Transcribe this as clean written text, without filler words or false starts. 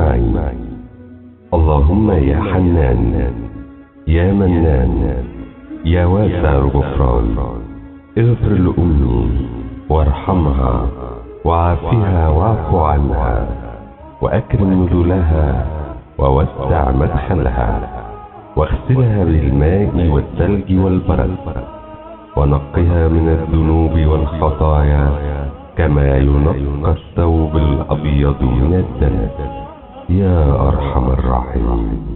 أجمعين. اللهم يا حنان يا منان يا واسع الغفران، اغفر لأمي وارحمها وعافها واعف عنها وأكرم نزلها ووسع مدخلها، واغسلها بالماء والثلج والبرد، ونقها من الذنوب والخطايا كما ينقى الثوب الأبيض من الدنس، يا أرحم الراحمين.